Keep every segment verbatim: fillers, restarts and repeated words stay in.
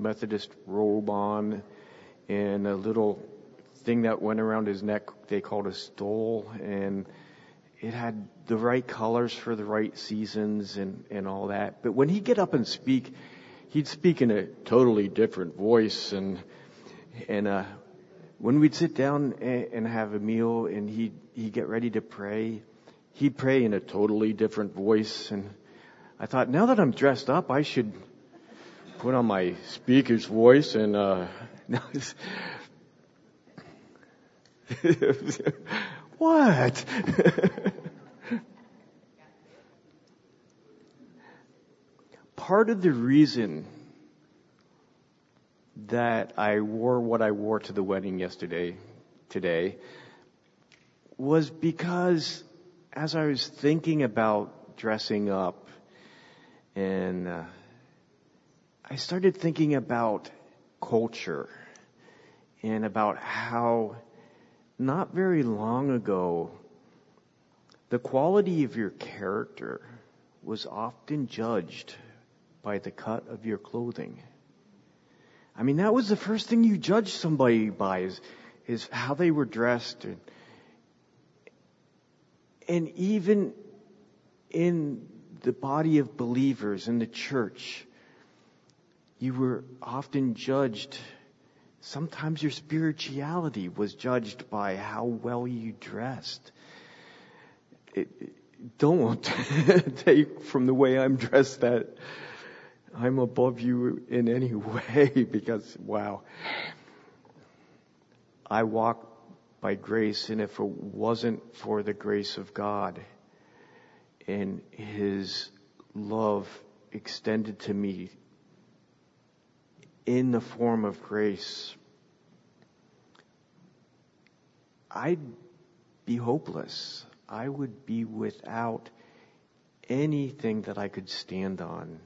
Methodist robe on and a little thing that went around his neck they called a stole, and it had the right colors for the right seasons and, and all that. But when he'd get up and speak, he'd speak in a totally different voice. And and uh, when we'd sit down and, and have a meal and he'd, he'd get ready to pray, he'd pray in a totally different voice. And I thought, now that I'm dressed up, I should put on my speaker's voice and uh, what? Part of the reason that I wore what I wore to the wedding yesterday, today, was because as I was thinking about dressing up, and uh, I started thinking about culture and about how not very long ago, the quality of your character was often judged by the cut of your clothing. I mean, that was the first thing you judged somebody by, is, is how they were dressed. And, and even in the body of believers in the church, you were often judged. Sometimes your spirituality was judged by how well you dressed. It, don't take from the way I'm dressed that I'm above you in any way, because, wow, I walk by grace, and if it wasn't for the grace of God and His love extended to me in the form of grace, I'd be hopeless. I would be without anything that I could stand on.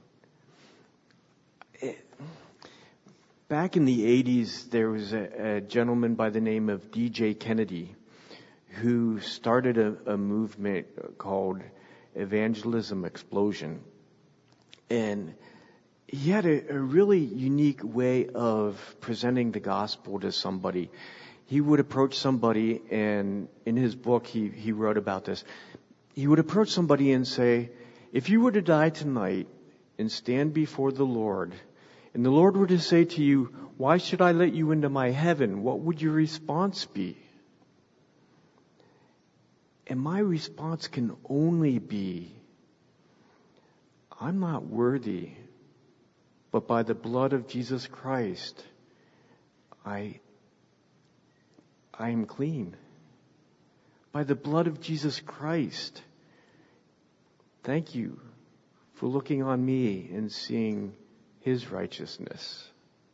Back in the eighties, there was a, a gentleman by the name of D J Kennedy who started a, a movement called Evangelism Explosion. And he had a, a really unique way of presenting the gospel to somebody. He would approach somebody, and in his book he, he wrote about this. He would approach somebody and say, if you were to die tonight and stand before the Lord, and the Lord were to say to you, why should I let you into my heaven? What would your response be? And my response can only be, I'm not worthy, but by the blood of Jesus Christ, I, I am clean. By the blood of Jesus Christ, thank you for looking on me and seeing His righteousness.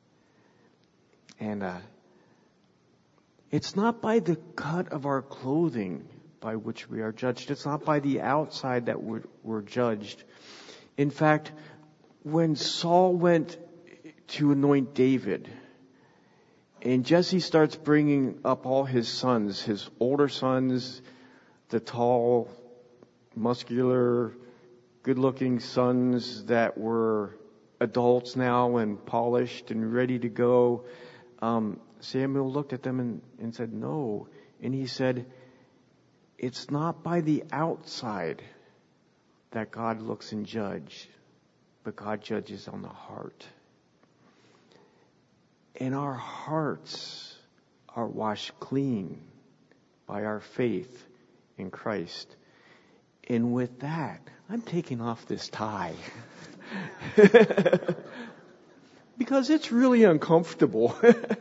And uh, it's not by the cut of our clothing by which we are judged. It's not by the outside that we're, we're judged. In fact, when Saul went to anoint David, and Jesse starts bringing up all his sons, his older sons, the tall, muscular, good-looking sons that were adults now and polished and ready to go, um, Samuel looked at them and, and said, no. And he said, it's not by the outside that God looks and judges, but God judges on the heart. And our hearts are washed clean by our faith in Christ. And with that, I'm taking off this tie. Because it's really uncomfortable.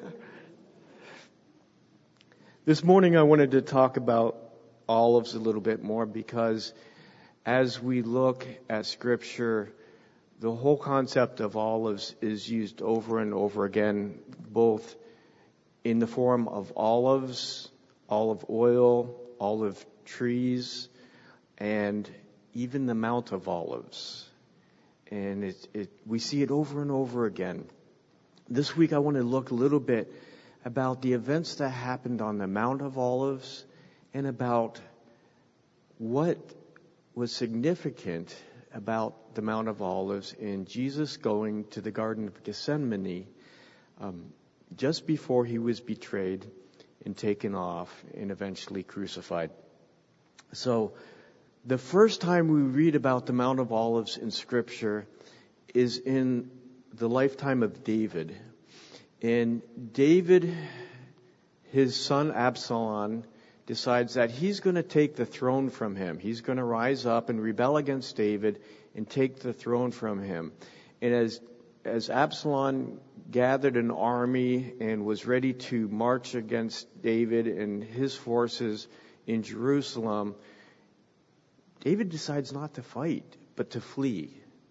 This morning I wanted to talk about olives a little bit more, because as we look at Scripture, the whole concept of olives is used over and over again, both in the form of olives, olive oil, olive trees, and even the Mount of Olives. And it, it, we see it over and over again. This week I want to look a little bit about the events that happened on the Mount of Olives and about what was significant about the Mount of Olives in Jesus going to the Garden of Gethsemane um, just before he was betrayed and taken off and eventually crucified. So the first time we read about the Mount of Olives in Scripture is in the lifetime of David. And David, his son Absalom, decides that he's going to take the throne from him. He's going to rise up and rebel against David and take the throne from him. And as as Absalom gathered an army and was ready to march against David and his forces in Jerusalem, David decides not to fight, but to flee.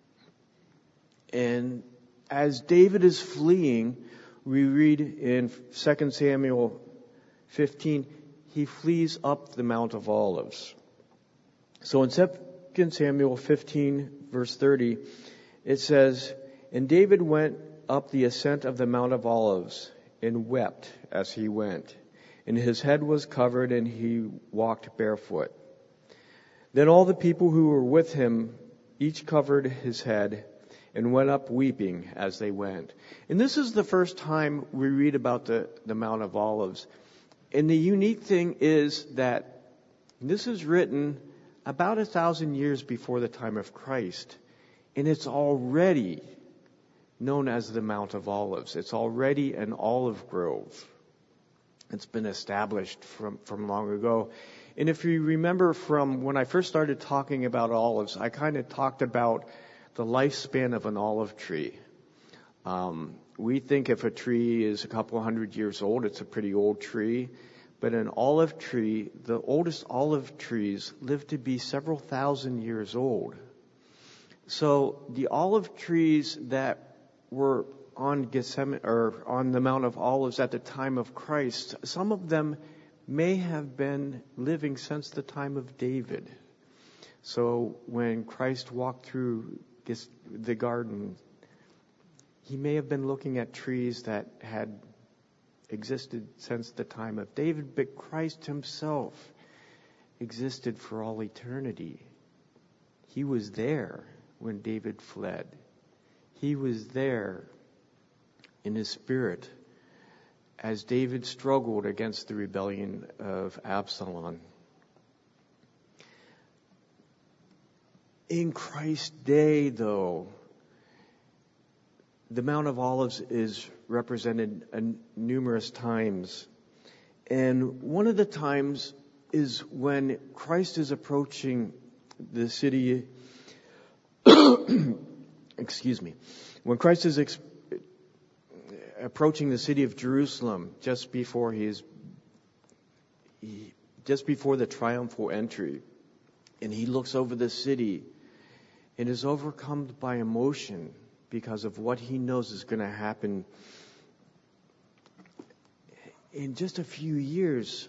And as David is fleeing, we read in Second Samuel fifteen, he flees up the Mount of Olives. So in Second Samuel fifteen, verse thirty, it says, "And David went up the ascent of the Mount of Olives and wept as he went. And his head was covered and he walked barefoot. Then all the people who were with him each covered his head and went up weeping as they went." And this is the first time we read about the, the Mount of Olives. And the unique thing is that this is written about a thousand years before the time of Christ. And it's already known as the Mount of Olives. It's already an olive grove. It's been established from, from long ago. And if you remember from when I first started talking about olives, I kind of talked about the lifespan of an olive tree. Um, we think if a tree is a couple hundred years old, it's a pretty old tree. But an olive tree, the oldest olive trees live to be several thousand years old. So the olive trees that were on Gethsemane or on the Mount of Olives at the time of Christ, some of them may have been living since the time of David. So when Christ walked through the garden, he may have been looking at trees that had existed since the time of David, but Christ himself existed for all eternity. He was there when David fled. He was there in his spirit as David struggled against the rebellion of Absalom. In Christ's day, though, the Mount of Olives is represented uh, numerous times. And one of the times is when Christ is approaching the city, excuse me, when Christ is ex- approaching the city of Jerusalem just before he is, he, just before the triumphal entry. And he looks over the city and is overcome by emotion because of what he knows is going to happen in just a few years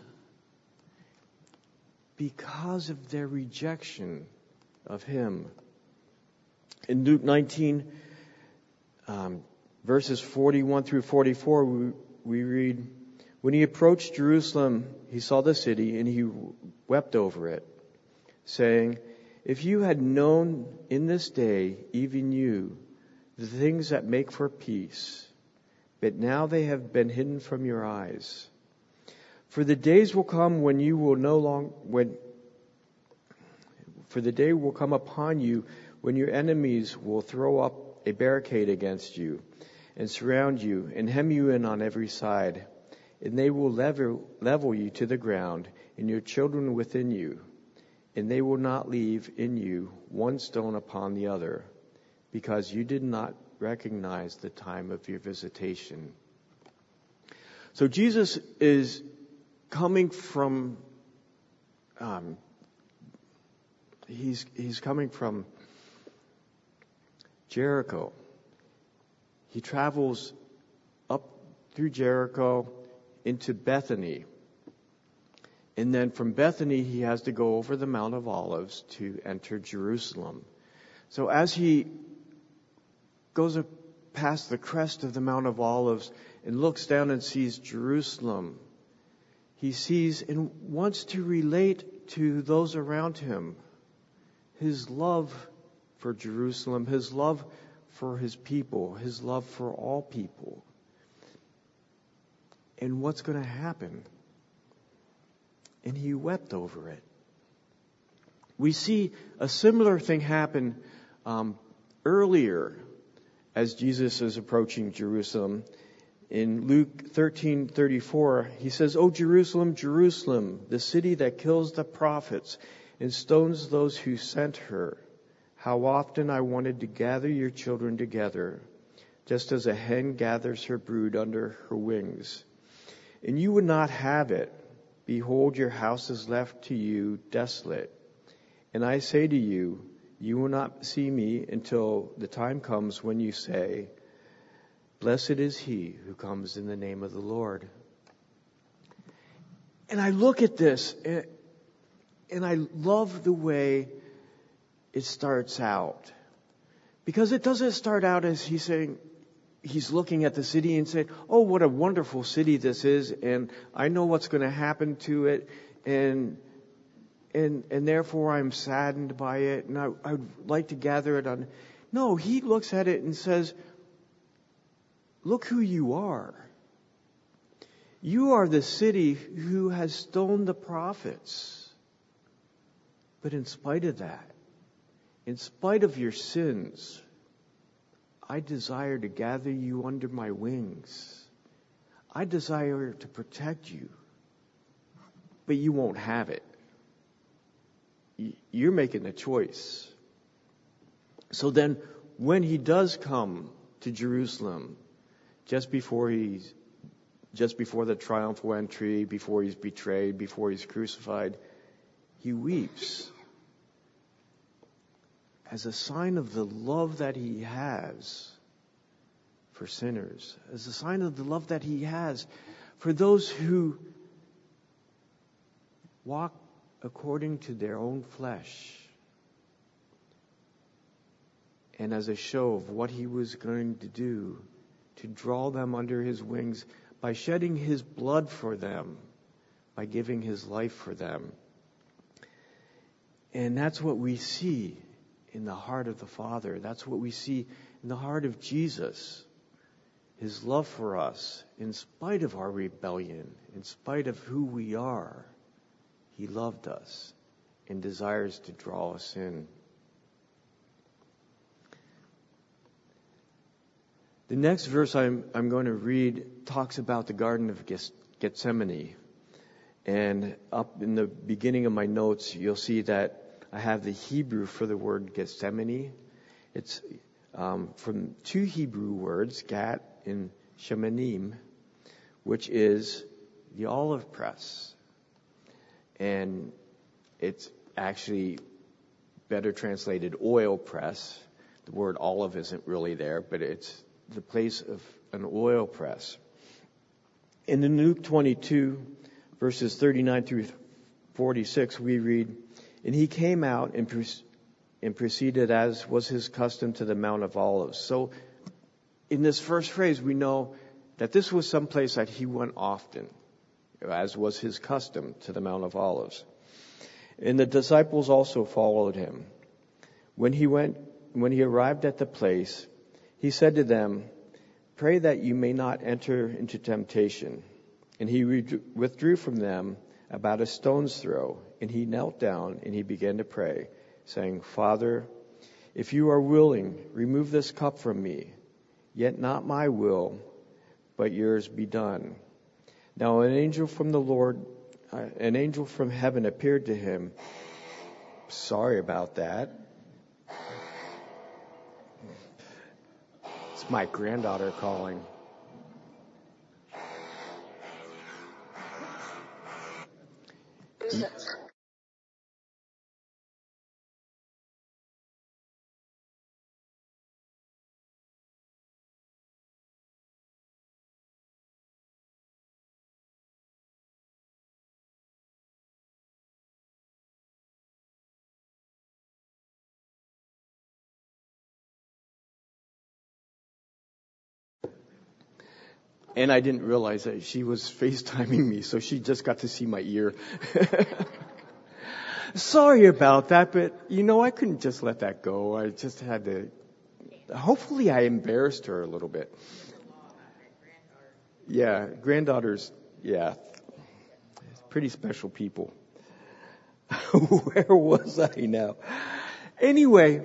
because of their rejection of him. In Luke nineteen, um, verses forty-one through forty-four, we, we read, "When he approached Jerusalem, he saw the city and he wept over it, saying, 'If you had known in this day, even you, the things that make for peace, but now they have been hidden from your eyes. For the days will come when you will no longer, when, for the day will come upon you when your enemies will throw up a barricade against you and surround you and hem you in on every side. And they will level, level you to the ground and your children within you. And they will not leave in you one stone upon the other, because you did not recognize the time of your visitation.'" So Jesus is coming from, um, he's he's coming from Jericho. He travels up through Jericho into Bethany. And then from Bethany, he has to go over the Mount of Olives to enter Jerusalem. So as he goes past the crest of the Mount of Olives and looks down and sees Jerusalem, he sees and wants to relate to those around him his love for Jerusalem, his love for his people, his love for all people. And what's going to happen? And he wept over it. We see a similar thing happen um, earlier as Jesus is approaching Jerusalem. In Luke thirteen thirty-four, he says, "O Jerusalem, Jerusalem, the city that kills the prophets and stones those who sent her. How often I wanted to gather your children together, just as a hen gathers her brood under her wings. And you would not have it. Behold, your house is left to you desolate. And I say to you, you will not see me until the time comes when you say, Blessed is he who comes in the name of the Lord." And I look at this, and, and I love the way it starts out. Because it doesn't start out as he's saying, he's looking at the city and saying, "Oh, what a wonderful city this is, and I know what's going to happen to it, and and and therefore I'm saddened by it, and I, I'd like to gather it on." No, he looks at it and says, "Look who you are. You are the city who has stoned the prophets. But in spite of that, in spite of your sins, I desire to gather you under my wings. I desire to protect you. But you won't have it. You're making a choice." So then, when he does come to Jerusalem, just before he's, just before the triumphal entry, before he's betrayed, before he's crucified, he weeps as a sign of the love that he has for sinners, as a sign of the love that he has for those who walk according to their own flesh, and as a show of what he was going to do to draw them under his wings by shedding his blood for them, by giving his life for them. And that's what we see in the heart of the Father. That's what we see in the heart of Jesus. His love for us, in spite of our rebellion, in spite of who we are, he loved us and desires to draw us in. The next verse I'm, I'm going to read talks about the Garden of Gethsemane. And up in the beginning of my notes, you'll see that I have the Hebrew for the word Gethsemane. It's um, from two Hebrew words, Gat and Shemanim, which is the olive press. And it's actually better translated oil press. The word olive isn't really there, but it's the place of an oil press. In the Luke twenty-two, verses thirty-nine through forty-six, we read, "And he came out and, pre- and proceeded as was his custom to the Mount of Olives." So in this first phrase, we know that this was some place that he went often, as was his custom, to the Mount of Olives. And the disciples also followed him. When he went, when he arrived at the place, he said to them, "Pray that you may not enter into temptation." And he withdrew from them about a stone's throw, and he knelt down and he began to pray, saying, "Father, if you are willing, remove this cup from me. Yet not my will, but yours be done." Now an angel from the Lord, uh, an angel from heaven appeared to him. Sorry about that. It's my granddaughter calling. And I didn't realize that she was FaceTiming me, so she just got to see my ear. Sorry about that, but, you know, I couldn't just let that go. I just had to... Hopefully I embarrassed her a little bit. Yeah, granddaughters, yeah, pretty special people. Where was I now? Anyway,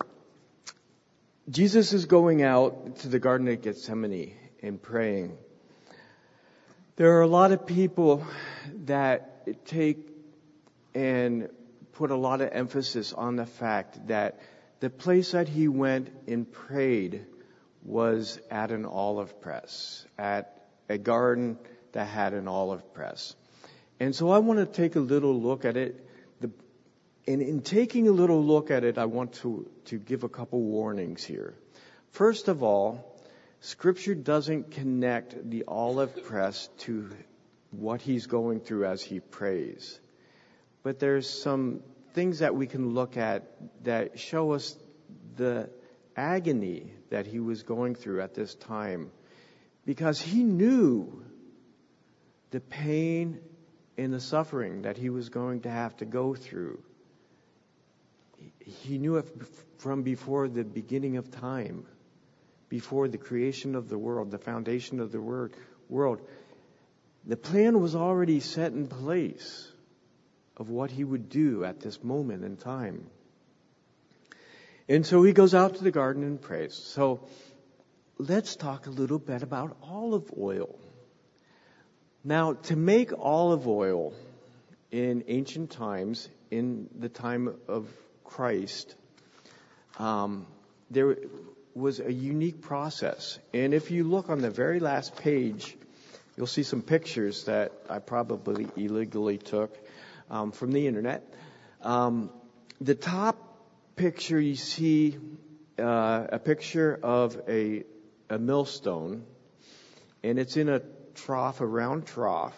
Jesus is going out to the Garden of Gethsemane and praying. There are a lot of people that take and put a lot of emphasis on the fact that the place that he went and prayed was at an olive press, at a garden that had an olive press. And so I want to take a little look at it. The, and in taking a little look at it, I want to, to give a couple warnings here. First of all, Scripture doesn't connect the olive press to what he's going through as he prays. But there's some things that we can look at that show us the agony that he was going through at this time, because he knew the pain and the suffering that he was going to have to go through. He knew it from before the beginning of time, before the creation of the world, the foundation of the world. The plan was already set in place of what he would do at this moment in time. And so he goes out to the garden and prays. So let's talk a little bit about olive oil. Now, to make olive oil in ancient times, in the time of Christ, um, there was a unique process. And if you look on the very last page, you'll see some pictures that I probably illegally took um, from the internet. Um, the top picture, you see uh, a picture of a, a millstone, and it's in a trough, a round trough,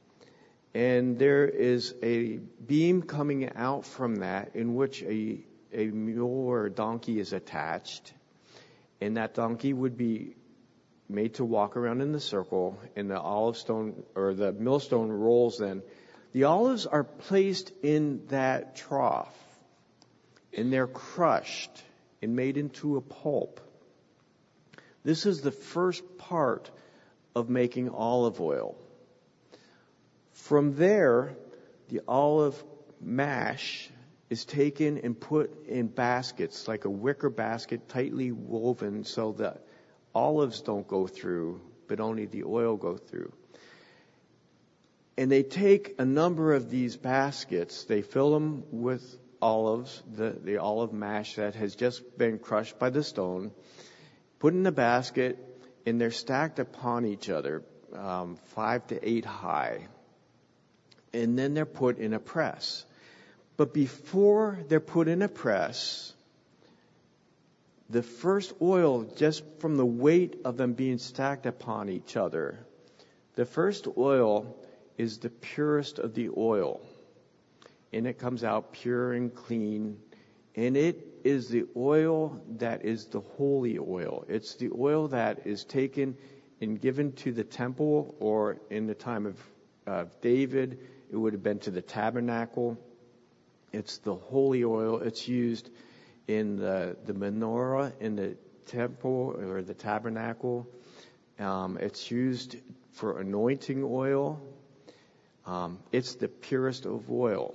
and there is a beam coming out from that in which a, a mule or a donkey is attached, and that donkey would be made to walk around in the circle, and the olive stone or the millstone rolls. Then the olives are placed in that trough, and they're crushed and made into a pulp. This is the first part of making olive oil. From there, the olive mash is taken and put in baskets, like a wicker basket, tightly woven so that olives don't go through, but only the oil go through. And they take a number of these baskets, they fill them with olives, the, the olive mash that has just been crushed by the stone, put in a basket, and they're stacked upon each other, um, five to eight high. And then they're put in a press. But before they're put in a press, the first oil, just from the weight of them being stacked upon each other, the first oil is the purest of the oil. And it comes out pure and clean. And it is the oil that is the holy oil. It's the oil that is taken and given to the temple, or in the time of uh, David, it would have been to the tabernacle. It's the holy oil. It's used in the, the menorah in the temple or the tabernacle. Um, it's used for anointing oil. Um, it's the purest of oil.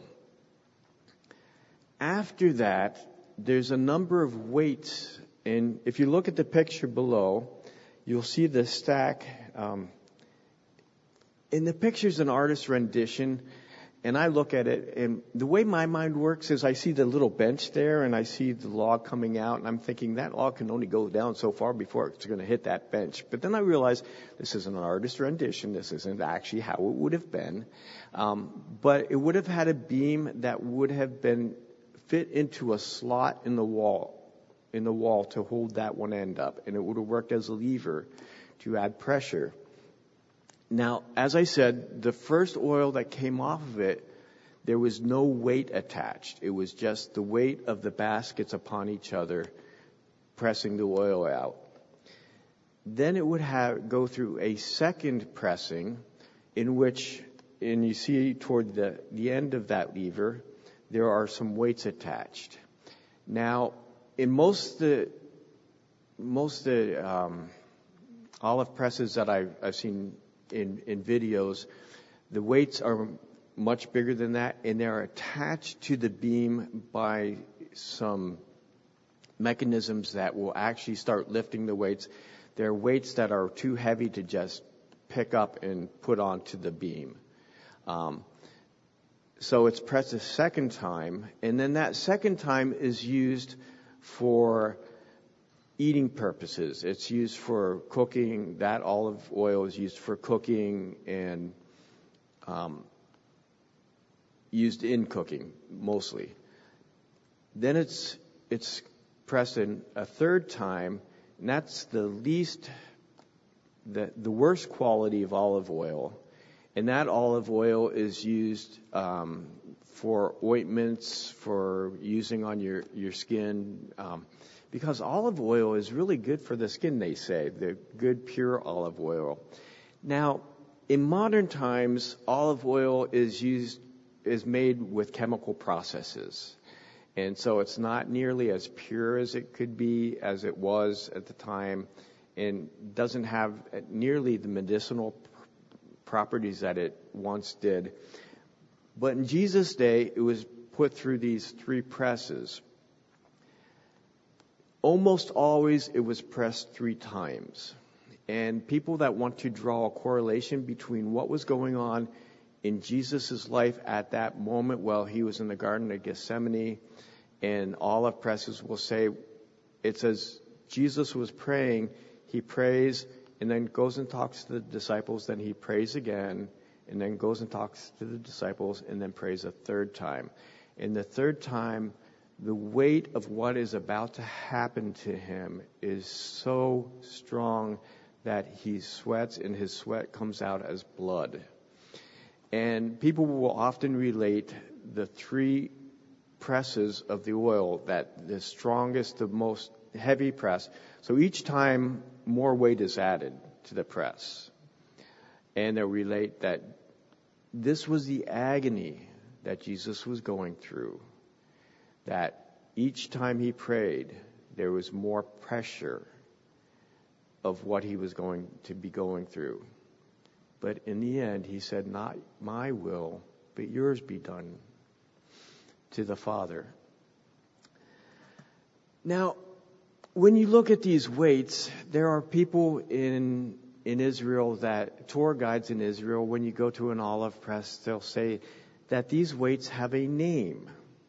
After that, there's a number of weights. And if you look at the picture below, you'll see the stack. Um, in the picture's an artist's rendition. And I look at it, and the way my mind works is I see the little bench there, and I see the log coming out, and I'm thinking that log can only go down so far before it's going to hit that bench. But then I realize this is an artist's rendition. This isn't actually how it would have been. Um, but it would have had a beam that would have been fit into a slot in the wall, in the wall to hold that one end up, and it would have worked as a lever to add pressure. Now, as I said, the first oil that came off of it, there was no weight attached. It was just the weight of the baskets upon each other, pressing the oil out. Then it would have go through a second pressing, in which, and you see toward the, the end of that lever, there are some weights attached. Now, in most of the, most of the, um, olive presses that I've, I've seen in, in videos, the weights are much bigger than that, and they're attached to the beam by some mechanisms that will actually start lifting the weights. They're weights that are too heavy to just pick up and put onto the beam. Um, so it's pressed a second time, and then that second time is used for eating purposes. It's used for cooking. That olive oil is used for cooking and um, used in cooking mostly. Then it's it's pressed in a third time, and that's the least, the the worst quality of olive oil. And that olive oil is used um, for ointments, for using on your, your skin, um, because olive oil is really good for the skin, they say, the good pure olive oil. Now, in modern times, olive oil is used, is made with chemical processes. And so it's not nearly as pure as it could be, as it was at the time, and doesn't have nearly the medicinal properties that it once did. But in Jesus' day, it was put through these three presses. Almost always it was pressed three times. And people that want to draw a correlation between what was going on in Jesus' life at that moment while he was in the Garden of Gethsemane and olive presses will say, it says Jesus was praying, he prays, and then goes and talks to the disciples, then he prays again, and then goes and talks to the disciples, and then prays a third time. And the third time, the weight of what is about to happen to him is so strong that he sweats, and his sweat comes out as blood. And people will often relate the three presses of the oil, that the strongest, the most heavy press. So each time, more weight is added to the press. And they'll relate that this was the agony that Jesus was going through. That each time he prayed, there was more pressure of what he was going to be going through. But in the end, he said, not my will, but yours be done, to the Father. Now, when you look at these weights, there are people in in Israel that, tour guides in Israel, when you go to an olive press, they'll say that these weights have a name.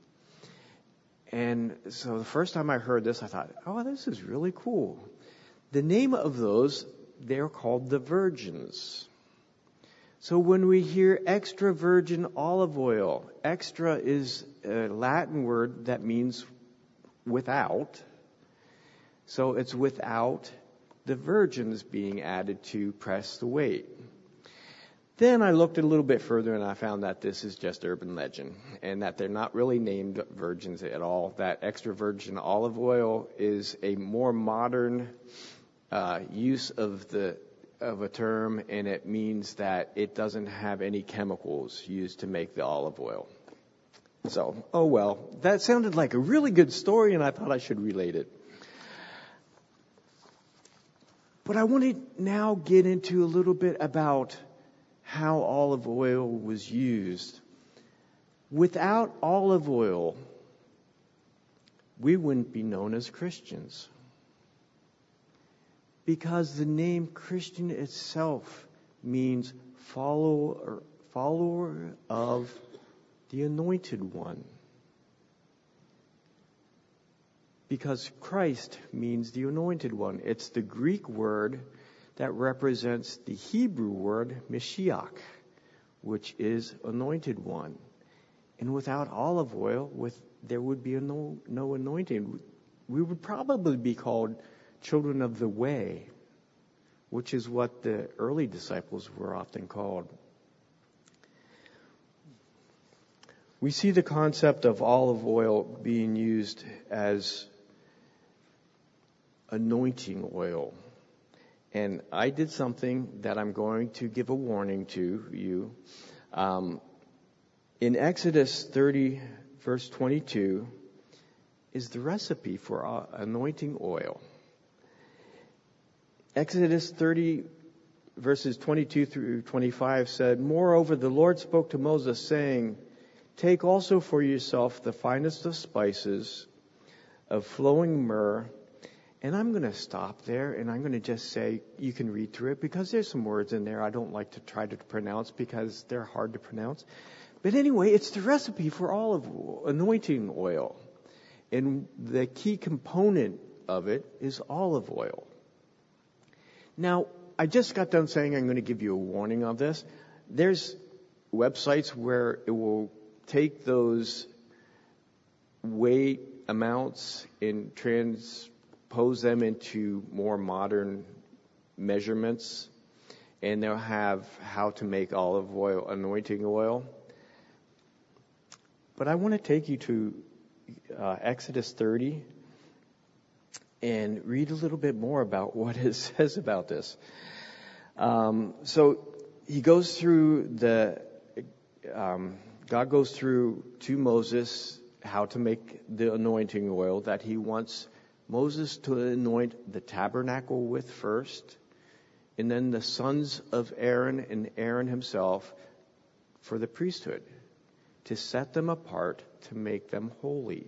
And so the first time I heard this, I thought, oh, this is really cool. The name of those, they're called the virgins. So when we hear extra virgin olive oil, extra is a Latin word that means without. So it's without the virgins being added to press the weight. Then I looked a little bit further and I found that this is just urban legend and that they're not really named virgins at all. That extra virgin olive oil is a more modern uh, use of the of a term, and it means that it doesn't have any chemicals used to make the olive oil. So, oh well, that sounded like a really good story and I thought I should relate it. But I want to now get into a little bit about how olive oil was used. Without olive oil, we wouldn't be known as Christians. Because the name Christian itself means follower, follower of the Anointed One. Because Christ means the Anointed One. It's the Greek word that represents the Hebrew word Mashiach, which is Anointed One. And without olive oil, with there would be no, no anointing. We would probably be called children of the way, which is what the early disciples were often called. We see the concept of olive oil being used as anointing oil. And I did something that I'm going to give a warning to you. Um, in Exodus thirty, verse twenty-two, is the recipe for anointing oil. Exodus thirty, verses twenty-two through twenty-five said, "Moreover, the Lord spoke to Moses, saying, Take also for yourself the finest of spices, of flowing myrrh." And I'm going to stop there, and I'm going to just say, you can read through it, because there's some words in there I don't like to try to pronounce because they're hard to pronounce. But anyway, it's the recipe for olive oil, anointing oil. And the key component of it is olive oil. Now, I just got done saying I'm going to give you a warning of this. There's websites where it will take those weight amounts and transpose them into more modern measurements, and they'll have how to make olive oil, anointing oil. But I want to take you to uh, Exodus thirty and read a little bit more about what it says about this. Um, so he goes through the, um, God goes through to Moses how to make the anointing oil that he wants Moses to anoint the tabernacle with first, and then the sons of Aaron and Aaron himself for the priesthood, to set them apart, to make them holy.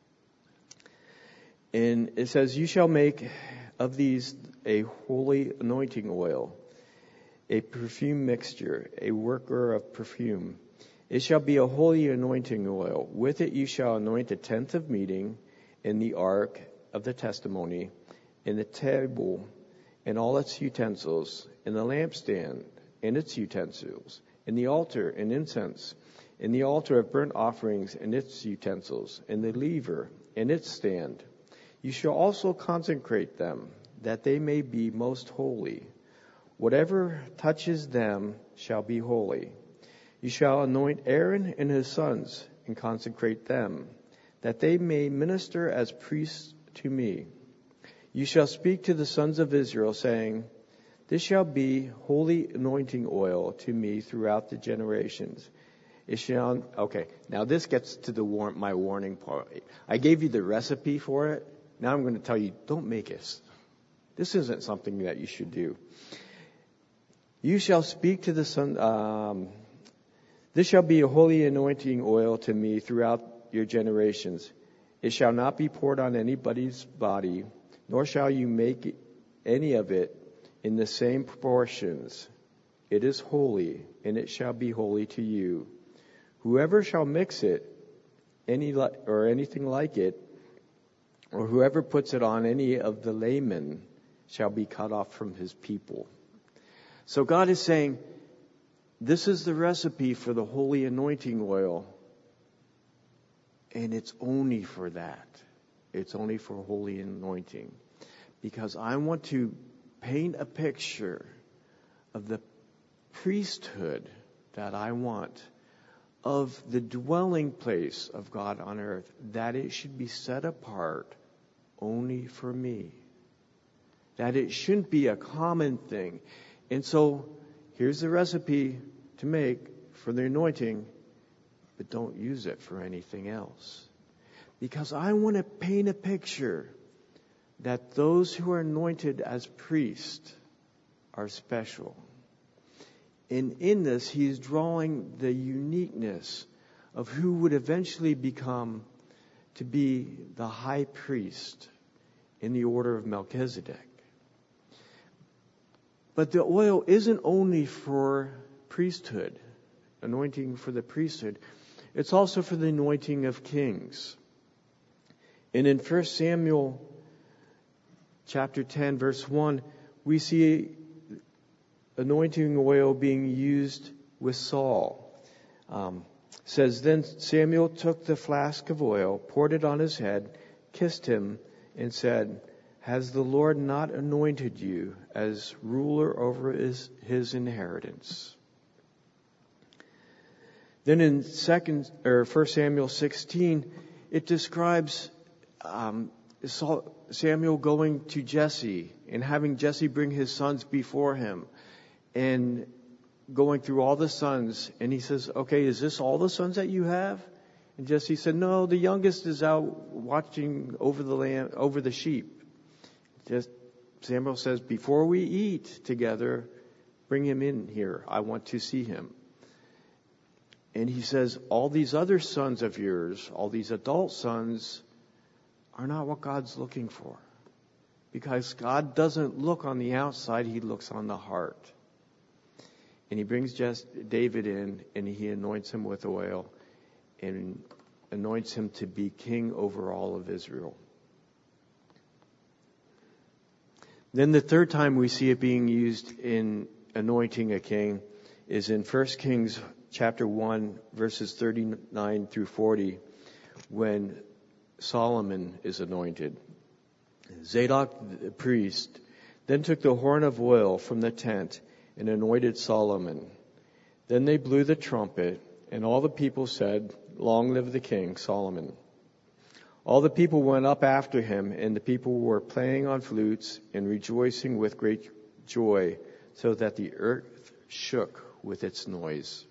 And it says, "You shall make of these a holy anointing oil, a perfume mixture, a worker of perfume. It shall be a holy anointing oil. With it you shall anoint the tent of meeting, and the ark of the testimony, and the table, and all its utensils, and the lampstand, and its utensils, and the altar, and incense, and the altar of burnt offerings, and its utensils, and the lever, and its stand. You shall also consecrate them, that they may be most holy. Whatever touches them shall be holy. You shall anoint Aaron and his sons, and consecrate them, that they may minister as priests to me. You shall speak to the sons of Israel, saying, This shall be holy anointing oil to me throughout the generations. It shall." Okay, now this gets to the war- my warning part. I gave you the recipe for it. Now I'm going to tell you, don't make it. This isn't something that you should do. You shall speak to the son. Um, this shall be a holy anointing oil to me throughout your generations. It shall not be poured on anybody's body, nor shall you make any of it in the same proportions. It is holy, and it shall be holy to you. Whoever shall mix it, any li- or anything like it, or whoever puts it on any of the laymen, shall be cut off from his people. So God is saying, this is the recipe for the holy anointing oil. And it's only for that. It's only for holy anointing. Because I want to paint a picture of the priesthood that I want, of the dwelling place of God on earth, that it should be set apart only for me. That it shouldn't be a common thing. And so, here's the recipe to make for the anointing, but don't use it for anything else. Because I want to paint a picture that those who are anointed as priests are special. And in this, he's drawing the uniqueness of who would eventually become to be the high priest in the order of Melchizedek. But the oil isn't only for priesthood, anointing for the priesthood. It's also for the anointing of kings. And in First Samuel chapter ten, verse one, we see anointing oil being used with Saul. Um, says, "Then Samuel took the flask of oil, poured it on his head, kissed him, and said, Has the Lord not anointed you as ruler over his, his inheritance?" Then in second or First Samuel sixteen, it describes um, Samuel going to Jesse and having Jesse bring his sons before him, and going through all the sons, and he says, "Okay, is this all the sons that you have?" And Jesse said, "No, the youngest is out watching over the lamb, over the sheep." Just Samuel says, before we eat together, bring him in here. I want to see him. And he says, all these other sons of yours, all these adult sons, are not what God's looking for. Because God doesn't look on the outside, he looks on the heart. And he brings just David in, and he anoints him with oil, and anoints him to be king over all of Israel. Then the third time we see it being used in anointing a king is in First Kings chapter one, verses thirty-nine through forty, when Solomon is anointed. Zadok the priest then took the horn of oil from the tent and anointed Solomon. Then they blew the trumpet, and all the people said, "Long live the king, Solomon." All the people went up after him, and the people were playing on flutes and rejoicing with great joy, so that the earth shook with its noise.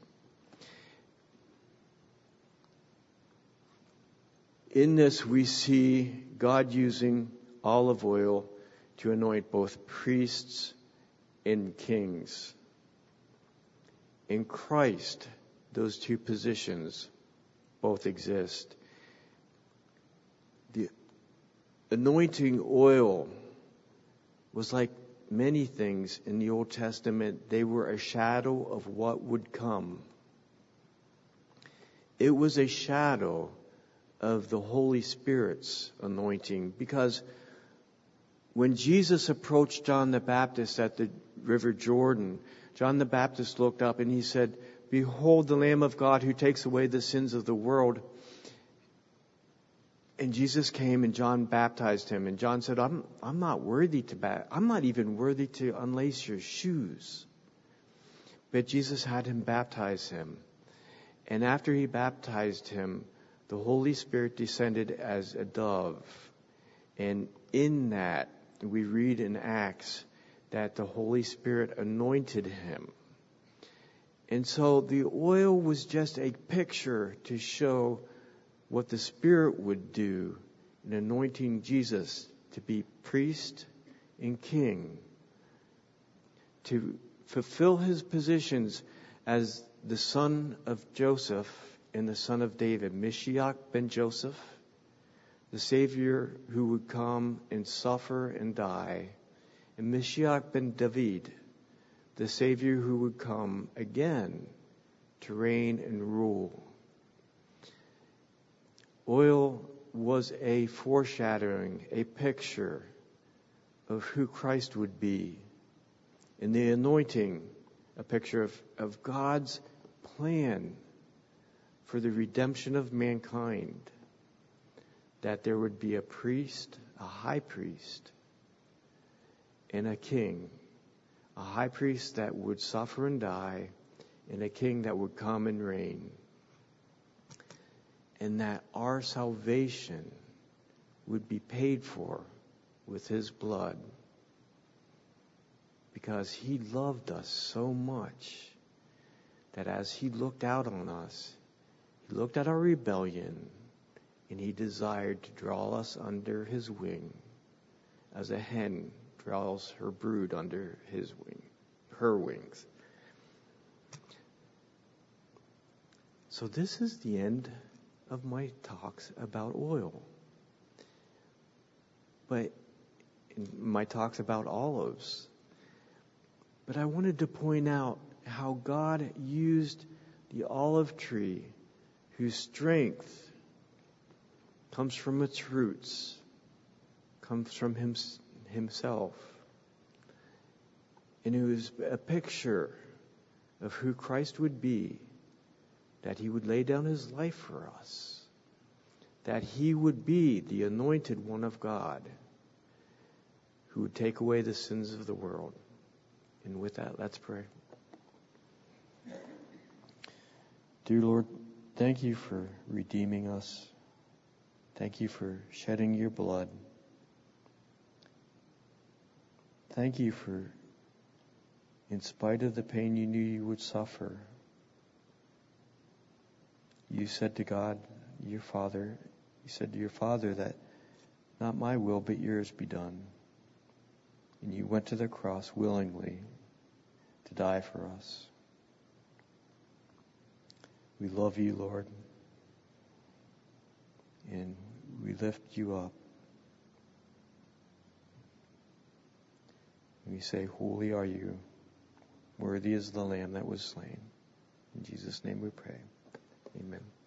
In this we see God using olive oil to anoint both priests and kings. In Christ, those two positions both exist. The anointing oil was like many things in the Old Testament. They were a shadow of what would come. It was a shadow of the Holy Spirit's anointing, because when Jesus approached John the Baptist at the River Jordan, John the Baptist looked up and he said, "Behold the Lamb of God who takes away the sins of the world." And Jesus came and John baptized him. And John said, I'm, I'm not worthy to bat. I'm not even worthy to unlace your shoes. But Jesus had him baptize him. And after he baptized him, the Holy Spirit descended as a dove. And in that, we read in Acts that the Holy Spirit anointed him. And so the oil was just a picture to show what the Spirit would do in anointing Jesus to be priest and king, to fulfill his positions as the son of Joseph and the son of David, Mashiach ben Joseph, the Savior who would come and suffer and die, and Mashiach ben David, the Savior who would come again to reign and rule. Oil was a foreshadowing, a picture of who Christ would be. And the anointing, a picture of, of God's plan for the redemption of mankind. That there would be a priest, a high priest, and a king. A high priest that would suffer and die, and a king that would come and reign. And that our salvation would be paid for with his blood. Because he loved us so much that as he looked out on us, he looked at our rebellion, and he desired to draw us under his wing, as a hen draws her brood under his wing, her wings. So this is the end of my talks about oil. But my talks about olives. But I wanted to point out how God used the olive tree, whose strength comes from its roots, comes from him, himself, and it was a picture of who Christ would be, that he would lay down his life for us, that he would be the anointed one of God who would take away the sins of the world. And with that, let's pray. Dear Lord, thank you for redeeming us. Thank you for shedding your blood. Thank you for, in spite of the pain you knew you would suffer, you said to God, your Father, you said to your Father that not my will but yours be done. And you went to the cross willingly to die for us. We love you, Lord. And we lift you up. We say, holy are you. Worthy is the Lamb that was slain. In Jesus' name we pray. Amen.